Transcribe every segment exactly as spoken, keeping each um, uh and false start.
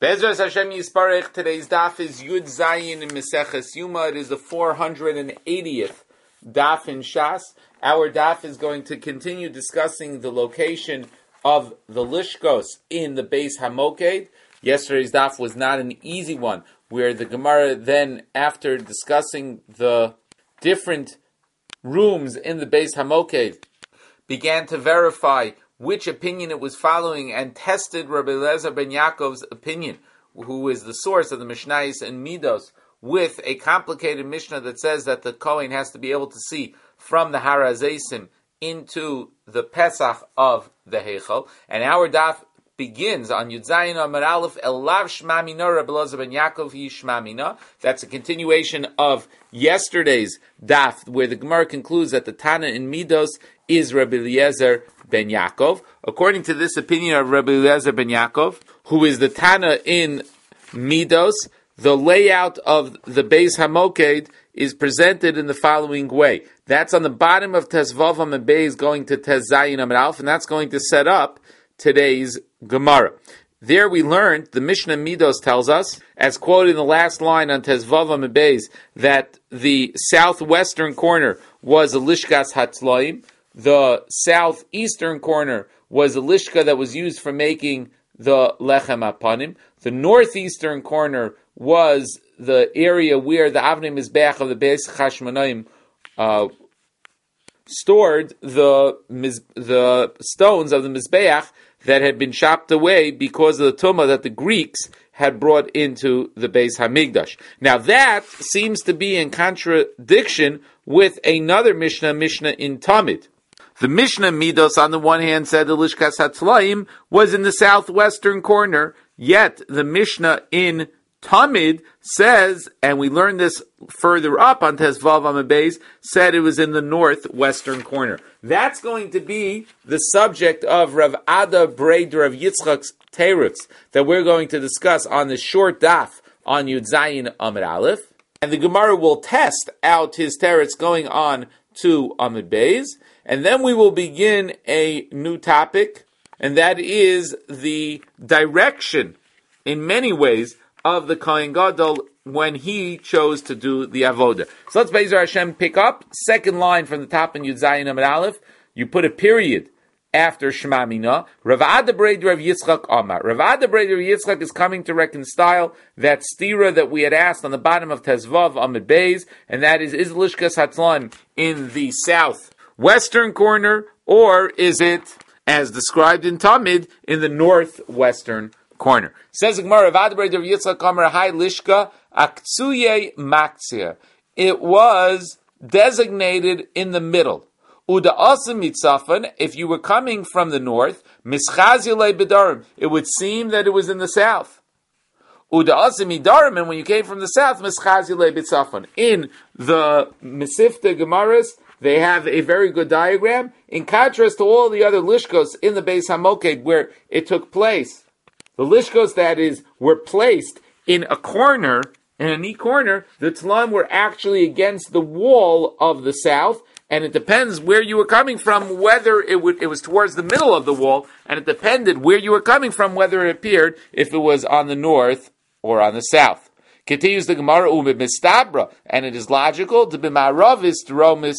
Be'ezras Hashem Yisparech, today's daf is Yud Zayin in Meseches Yuma. It is the four hundred eightieth daf in Shas. Our daf is going to continue discussing the location of the Lishkos in the Beis Hamoked. Yesterday's daf was not an easy one, where the Gemara then, after discussing the different rooms in the Beis Hamoked, began to verify which opinion it was following and tested Rabbi Eliezer ben Yaakov's opinion, who is the source of the Mishnayos and Midos, with a complicated Mishnah that says that the Kohen has to be able to see from the Har HaZeisim into the Pesach of the Heichal. And our daf begins on Yud Zayin Amar Aleph, Elav Shma Mina, Rabbi Eliezer ben Yaakov Hi Shma Mina. That's a continuation of yesterday's daf, where the Gemara concludes that the Tana in Midos is Rabbi Eliezer ben Yaakov. According to this opinion of Rabbi Eliezer ben Yaakov, who is the Tana in Midos, the layout of the Beis Hamoked is presented in the following way. That's on the bottom of Tes Vav Amud Beis going to Tes Zayin Amud Aleph, and that's going to set up today's Gemara. There we learned, the Mishnah Midos tells us, as quoted in the last line on Tes Vav Amud Beis, that the southwestern corner was a Lishkas Hatzloim, the southeastern corner was a lishka that was used for making the lechem apanim. The northeastern corner was the area where the avnei mizbeach of the Beis Chashmonaim uh, stored the the stones of the mizbeach that had been chopped away because of the tumah that the Greeks had brought into the Beis Hamikdash. Now that seems to be in contradiction with another Mishnah, Mishnah in Tamid. The Mishnah Midos, on the one hand, said the Lishkas Hatzlaim was in the southwestern corner, yet the Mishnah in Tamid says, and we learned this further up on Tes Vav Amud Beis, said it was in the northwestern corner. That's going to be the subject of Rav Ada Breder of Yitzchak's Teretz that we're going to discuss on the short daf on Yud Zayin Amud Aleph. And the Gemara will test out his Teretz going on to Amud Beis. And then we will begin a new topic, and that is the direction, in many ways, of the Kohen Gadol when he chose to do the Avodah. So let's Be'ezer Hashem pick up, second line from the top in Yud Zayin Amud Aleph. You put a period after Shema Mina. Rav Ada Breder of Yitzchak Amar. Rav Ada Breder of Yitzchak is coming to reconcile that stira that we had asked on the bottom of Tes Vav Amud Beis, and that is, is Lishkas Hatzlaim in the south western corner, or is it, as described in Tamid, in the northwestern corner? Says the Gemara, Rav Ada Breder of Yitzchak Amar Hai Lishka Aktsuye Maktzia. It was designated in the middle. Uda Asim Mitzafan, if you were coming from the north, Mischazile Bedarim, it would seem that it was in the south. Uda Asim Midarim, and when you came from the south, Mischazile Mitzafan. In the Mesifta Gemaras, they have a very good diagram, in contrast to all the other lishkos in the Beis Hamoked where it took place. The lishkos, that is, were placed in a corner, in a neat corner. The tzalim were actually against the wall of the south, and it depends where you were coming from, whether it would, it was towards the middle of the wall, and it depended where you were coming from, whether it appeared, if it was on the north or on the south. Continues the Gemara, Umid Mistabra, and it is logical to be Ma'aravis to Romis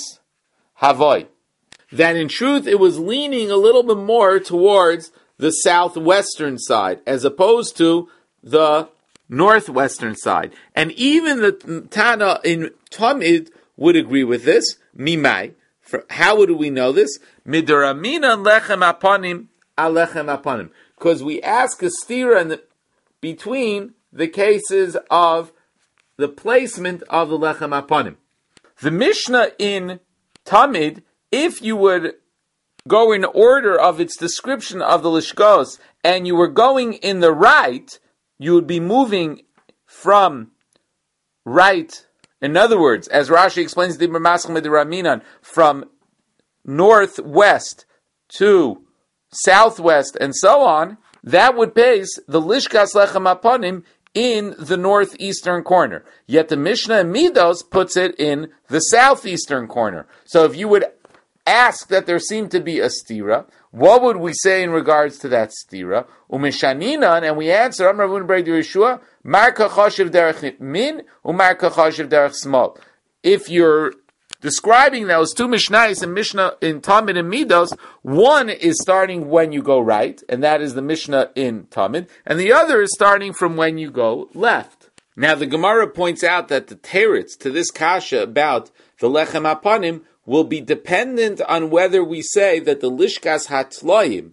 Havoy, that in truth it was leaning a little bit more towards the southwestern side as opposed to the northwestern side. And even the Tana in Tamid would agree with this. Mimai. How would we know this? Midoramina lechem apanim alechem apanim. Because we ask a stira in the, between the cases of the placement of the lechem apanim. The Mishnah in Tamid, if you would go in order of its description of the Lishkos, and you were going in the right, you would be moving from right. In other words, as Rashi explains, from northwest to southwest and so on, that would place the Lishkas Lechem Apanim in the northeastern corner. Yet the Mishnah in Midos puts it in the southeastern corner. So if you would ask that there seemed to be a stira, What would we say in regards to that stira? Umeshaninan, and we answer, Amar Ravuna Brei Yeshua, Marka chashiv derech min, umarka chashiv derech small. If you're describing those two Mishnayos in Mishnah in Tamid and Midos, one is starting when you go right, and that is the Mishnah in Tamid, and the other is starting from when you go left. Now the Gemara points out that the teretz to this kasha about the lechem hapanim will be dependent on whether we say that the lishkas hatloim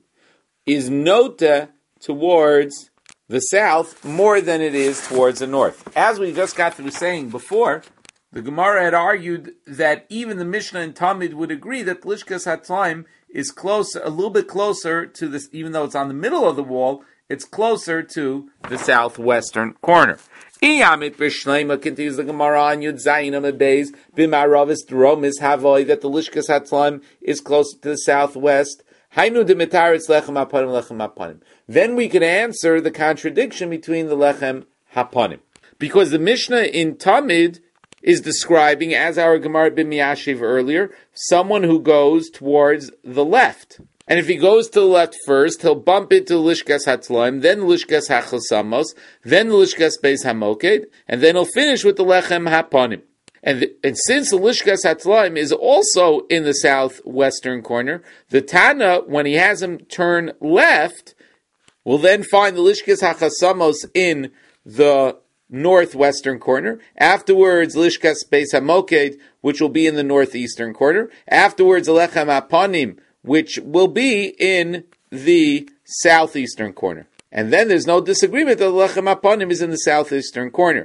is nota towards the south more than it is towards the north. As we just got through saying before, the Gemara had argued that even the Mishnah and Tamid would agree that lishkas hatloim is closer, a little bit closer to this, even though it's on the middle of the wall, it's closer to the southwestern corner. Iyamit b'shleima continues the Gemara on Yud Zayin Amabeis b'maravis dromis havoy that the lishkas hatlaim is closer to the southwest. Hainu demitaritz lechem hapanim lechem hapanim. Then we can answer the contradiction between the lechem hapanim, because the Mishnah in Tamid is describing, as our Gemara b'miyashiv earlier, someone who goes towards the left. And if he goes to the left first, he'll bump into Lishkas Hatlaim, then Lishkas Hachosamos, then Lishkas Beis Hamoked, and then he'll finish with the Lechem Hapanim. And, the, and since the Lishkas Hatlaim is also in the southwestern corner, the Tana, when he has him turn left, will then find the Lishkas Hachosamos in the northwestern corner. Afterwards, Lishkas Beis Hamoked, which will be in the northeastern corner. Afterwards, the Lechem Hapanim, which will be in the southeastern corner. And then there's no disagreement that the Lechem Hapanim is in the southeastern corner.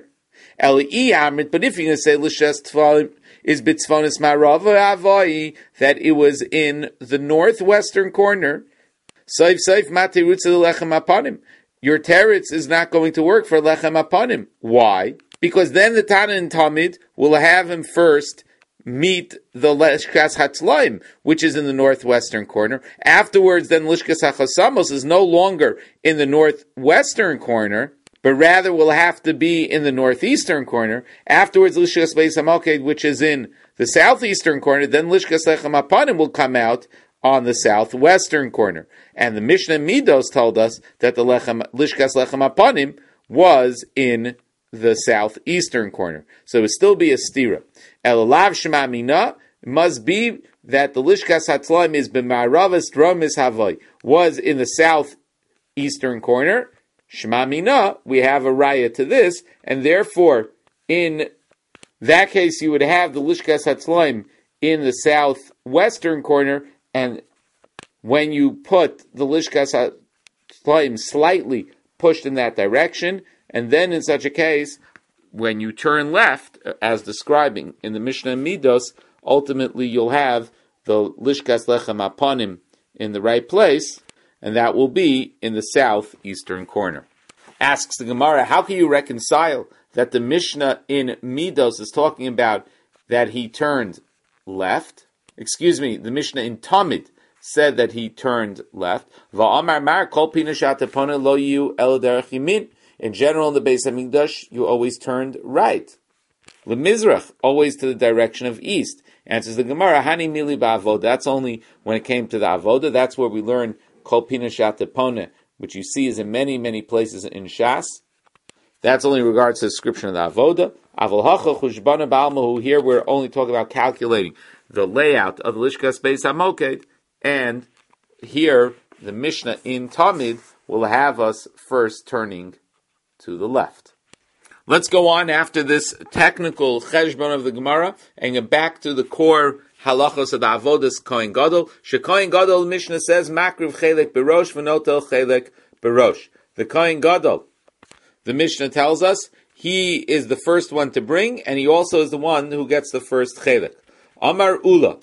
Eli Amrit, but if you're going to say L'shes Tfalim is Bitzvonis Marava Avai, that it was in the northwestern corner, Saif Saif Mati Rutz Lechem Hapanim, your teretz is not going to work for Lechem Hapanim. Why? Because then the Tana and Tamid will have him first meet the Lishkas Hatlaim, which is in the northwestern corner. Afterwards, then Lishkas Hachosamos is no longer in the northwestern corner, but rather will have to be in the northeastern corner. Afterwards, Lishkas Beis Hamoked, which is in the southeastern corner, then Lishkas Lechem Hapanim will come out on the southwestern corner. And the Mishnah Midos told us that the Lechem, Lishkas Lechem Hapanim was in the southeastern corner. So it would still be a stira. Elalav Shema Mina, it must be that the Lishkas Hatlaim is b'ma'aravis dromis havoy, was in the southeastern corner. Shema Mina, we have a raya to this, and therefore, in that case, you would have the Lishkas Hatlaim in the southwestern corner, and when you put the Lishkas Hatlaim slightly pushed in that direction, and then in such a case, when you turn left, as describing in the Mishnah Midos, ultimately you'll have the Lishkas Lechem Hapanim in the right place, and that will be in the southeastern corner. Asks the Gemara, how can you reconcile that the Mishnah in Midos is talking about that he turned left? Excuse me, the Mishnah in Tamid said that he turned left. Va'amar mar kol pina shatapona lo yu el derech yamin. In general, in the Beis Hamikdash, you always turned right. Lemizrach, always to the direction of east. Answers the Gemara, Hani mili ba'avoda. That's only when it came to the avoda. That's where we learn kol pina shatapona, which you see is in many, many places in Shas. That's only in regards to the description of the avoda. Aval hacha chushbana ba'almahu. Here we're only talking about calculating the layout of the Lishkas Beis Hamoked, and here the Mishnah in Tamid will have us first turning to the left. Let's go on after this technical cheshbon of the Gemara and get back to the core halachos of the avodas Kohen Gadol. She Kohen Gadol, Mishnah says, makriv chelek berosh v'notel chelek berosh. The Kohen Gadol, the Mishnah tells us, he is the first one to bring, and he also is the one who gets the first chelek. Amar Ula,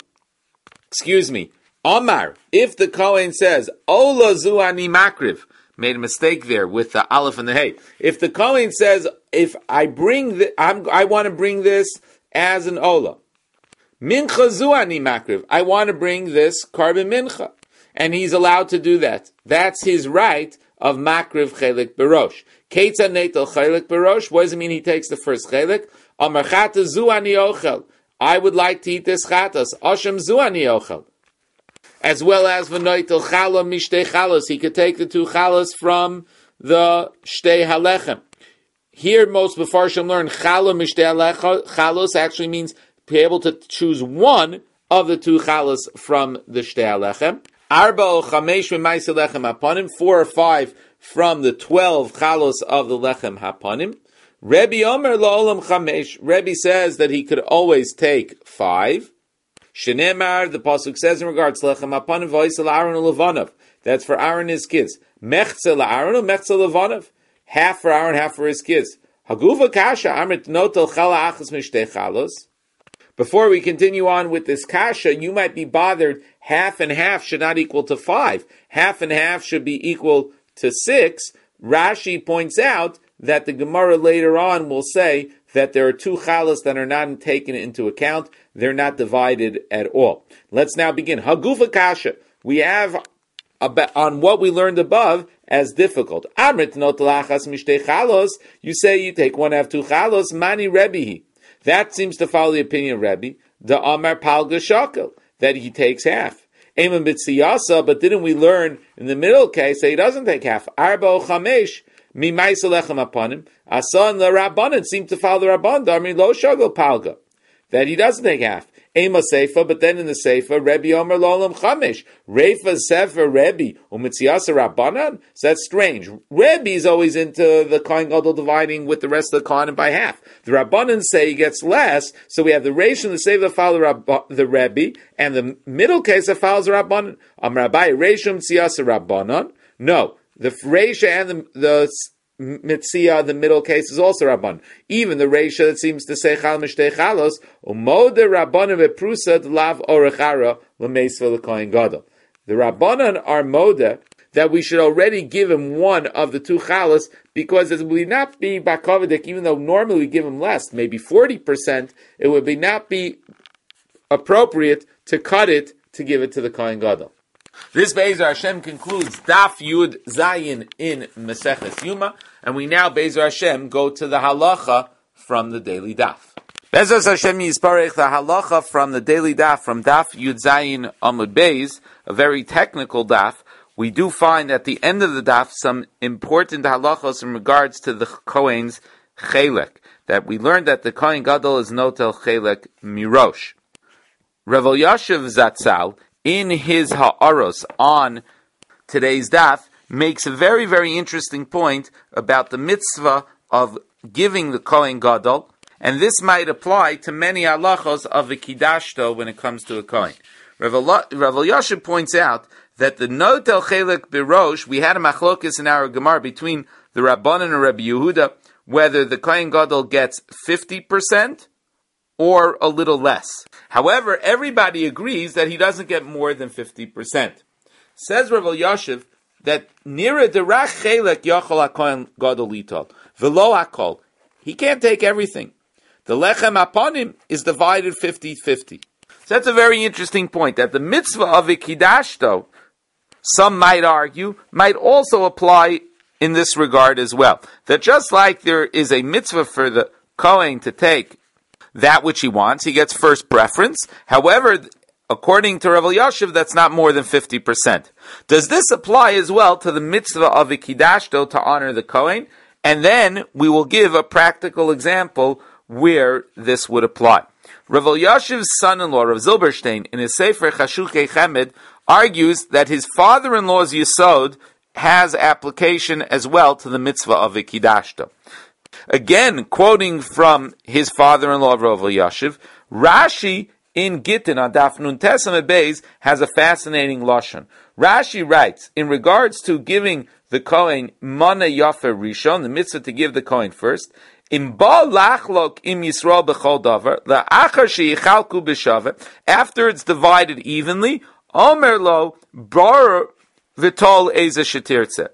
excuse me, Amar, if the Kohen says, Ola zu ani makriv, made a mistake there with the aleph and the hey. If the Kohen says, if I bring the, I'm, I want to bring this as an ola, mincha zu ani makriv, I want to bring this carbon mincha, and he's allowed to do that. That's his right of makriv chelik berosh. Keitza netel chelik berosh. What does it mean? He takes the first chelik. Amar chata zu ani ochel. I would like to eat this chatas. Ashem zu ani ochel. as well as v'noitel chala mishtei chalos. He could take the two chalas from the shtei halechem. Here, most Mefarshim learn chala mishtei chalos actually means be able to choose one of the two chalas from the shtei halechem. Arba o chamesh v'maisa lechem hapanim, four or five from the twelve chalos of the lechem hapanim. Rebbe Omer la'olam chamesh. Rebbe says that he could always take five. Shenemar, the pasuk says in regards to lechem hapanim v'oisel Aaron u'Levanov. That's for Aaron and his kids. Mechze la'Aaron u'mechze Levanov. Half for Aaron, half for his kids. Haguva kasha amrit notel chala achas mishtei chalos. Before we continue on with this kasha, you might be bothered. Half and half should not equal to five. Half and half should be equal to six. Rashi points out that the Gemara later on will say that there are two chalas that are not taken into account. They're not divided at all. Let's now begin. Hagufa kasha. We have about, on what we learned above as difficult. Amrit notelachas mishtei chalos. You say you take one half two chalos. Mani Rebbe. That seems to follow the opinion of Rebbe. The Amar Palga Shakel, that he takes half. Eman b'tziyasa, but didn't we learn in the middle case that he doesn't take half? Arba o chamesh, mi ma'isa lechem apanim. Asa and the Rabbanan seem to follow the Rabban. Darmi lo shagel Palga, that he doesn't take half. Ema Seifa, but then in the Seifa, Rebbe Omer Lolam Chamesh. Reifa Sefer Rebbe, Umitziyasa Rabbanan? So that's strange. Rebbe is always into the Kohen Gadol dividing with the rest of the Kohanim by half. The Rabbanan say he gets less, so we have the Reish and the Seifa that follow Rabba, the Rebbe, and the middle case that follows the Rabbanan. Am Rabbi Reish Umitziyasa Rabbanan? No. The Reish and the, the Mitzia, the middle case, is also Rabban. Even the Reisha that seems to say Chal Mishtei Chalos, Umode Rabbanim Eprusad Lav Orechara L'Meisva L'Kohen Gadol. The Rabbanan are Moda that we should already give him one of the two Chalos, because it would not be Bakavidik, even though normally we give him less, maybe forty percent, it would be not be appropriate to cut it to give it to the Kohen Gadol. This Be'ezer Hashem concludes Daf Yud Zayin in Maseches Yuma, and we now Be'ezer Hashem go to the halacha from the daily Daf. Be'ezer Hashem Yisparech, the halacha from the daily Daf, from Daf Yud Zayin Amud Beis, a very technical Daf. We do find at the end of the Daf some important halachos in regards to the Kohen's Chelek, that we learned that the Kohen Gadol is notel Chelek Mirosh. Rav Elyashiv Zatzal, in his Ha'aros on today's daf, makes a very, very interesting point about the mitzvah of giving the Kohen Gadol, and this might apply to many halachos of the Kiddashto when it comes to a Kohen. Rav Elyashiv points out that the Notel Chelek Birosh, we had a machlokis in our Gemara between the Rabbanan and Rabbi Yehuda, whether the Kohen Gadol gets fifty percent or a little less. However, everybody agrees that he doesn't get more than fifty percent. Says Rav Elyashiv that nira derach chelek yachol hakohen gadol litol v'lo hakol. He can't take everything. The lechem hapanim is divided fifty-fifty. So that's a very interesting point, that the mitzvah of a kiddashto, some might argue, might also apply in this regard as well. That just like there is a mitzvah for the kohen to take that which he wants, he gets first preference. However, according to Rav Elyashiv, that's not more than fifty percent. Does this apply as well to the mitzvah of a kiddashto to honor the Kohen? And then we will give a practical example where this would apply. Rav Elyashiv's son-in-law, Rav Zilberstein, in his Sefer Chashukei Chemed, argues that his father-in-law's yesod has application as well to the mitzvah of a kiddashto. Again, quoting from his father-in-law, Rav Elyashiv, Rashi in Gittin on Daf Nun Tesam Beis has a fascinating lashon. Rashi writes, in regards to giving the Kohen Mana Yafer Rishon, the mitzvah to give the Kohen first, Im ba lachlok im Yisrael b'chol davar, la'achar sheyichalku b'shaveh, after it's divided evenly, Omer lo bar v'tol eza shetirtze.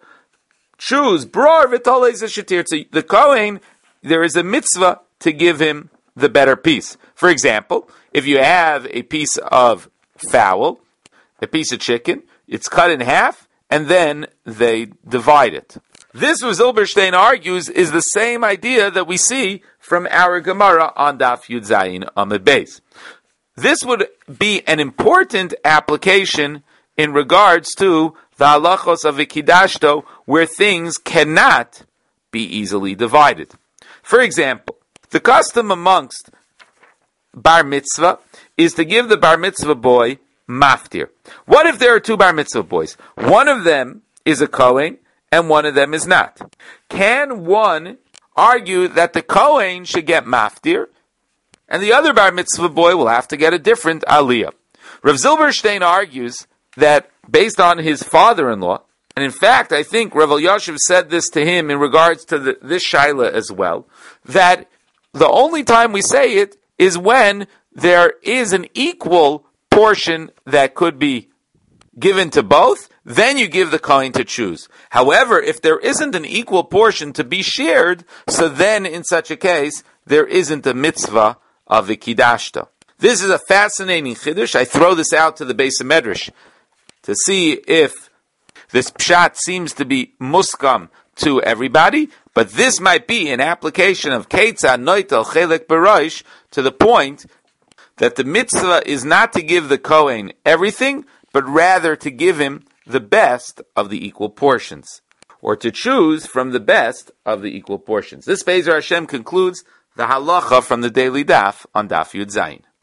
Choose brar v'tol eza shetirtze. The Kohen, there is a mitzvah to give him the better piece. For example, if you have a piece of fowl, a piece of chicken, it's cut in half, and then they divide it. This, what Zilberstein argues, is the same idea that we see from our Gemara on Daf Yud Zayin Amud Beis. This would be an important application in regards to the halachos of Vikidashto, where things cannot be easily divided. For example, the custom amongst bar mitzvah is to give the bar mitzvah boy maftir. What if there are two bar mitzvah boys? One of them is a Kohen and one of them is not. Can one argue that the Kohen should get maftir and the other bar mitzvah boy will have to get a different aliyah? Rav Zilberstein argues that based on his father-in-law, and in fact, I think Rav Elyashiv said this to him in regards to the, this shaila as well, that the only time we say it is when there is an equal portion that could be given to both, then you give the Kohen to choose. However, if there isn't an equal portion to be shared, so then in such a case, there isn't a mitzvah of Vikidashta. This is a fascinating chiddush. I throw this out to the Beis Medrash to see if this pshat seems to be muskam to everybody, but this might be an application of Keitza Noitel Chelek Beroish to the point that the mitzvah is not to give the Kohen everything, but rather to give him the best of the equal portions, or to choose from the best of the equal portions. This Be'ezer Hashem concludes the halacha from the daily daf on Daf Yud Zayin.